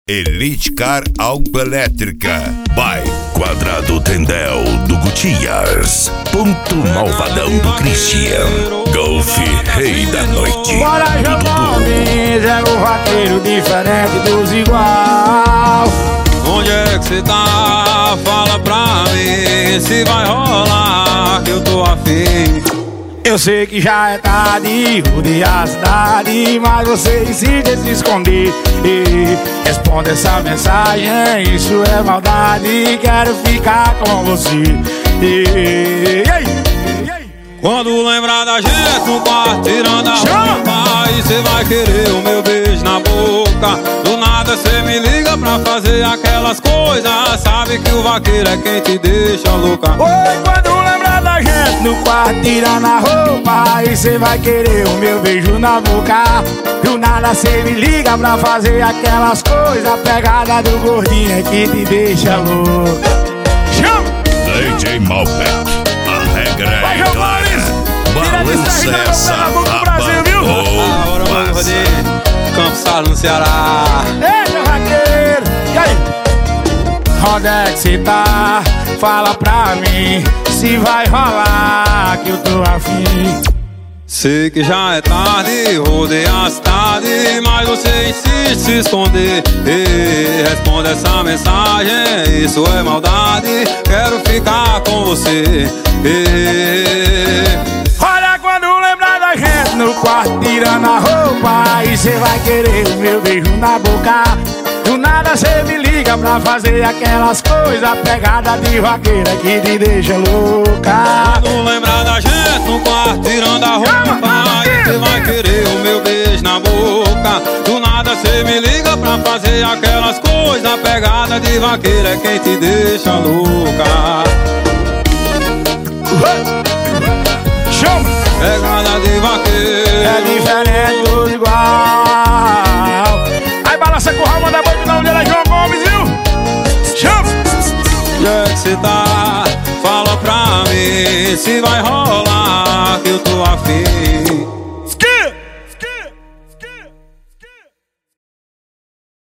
Elite Car Autoelétrica by Quadrado Tendel do Gutiérrez, Ponto Malvadão do Christian, Golf Rei da Noite. Bora jogar é o vaqueiro diferente dos igual. Onde é que cê tá? Fala pra mim se vai rolar que eu tô afim. Eu sei que já é tarde, rodear a cidade, mas você insiste em se esconder. Responde essa mensagem, isso é maldade, quero ficar com você. Quando lembrar da gente no quarto tirando a roupa, aí cê vai querer o meu beijo na boca. Do nada cê me liga pra fazer aquelas coisas, sabe que o vaqueiro é quem te deixa louca. Oi, quando lembrar da gente no quarto tirando a roupa, aí cê vai querer o meu beijo na boca. Do nada cê me liga pra fazer aquelas coisas, a pegada do gordinho é que te deixa louca. Chama! DJ Malbec, a regra é clara. Balança essa raba ou passa. Campos Salo no Ceará. Ei, meu vaqueiro, e aí? Onde é que cê tá? Fala pra mim se vai rolar que eu tô afim. Sei que já é tarde, rodei a cidade, mas você insiste em se esconder. Responde essa mensagem, isso é maldade, quero ficar com você. Olha, quando lembrar da gente no quarto tirando a roupa, aí cê vai querer o meu beijo na boca. Do nada cê me liga pra fazer aquelas coisas, a pegada de vaqueira que te deixa louca. Quando lembrar da gente no quarto tirando a roupa, aí cê vai querer o meu beijo na boca. Do nada cê me liga pra fazer aquelas coisas, a pegada de vaqueira é quem te deixa louca. Chama! Pegada de vaqueiro É diferente dos igual. Aí balança com o Rama da boi de onde era João Gomes, viu? Chama! Onde é que cê tá? Fala pra mim se vai rolar que eu tô afim.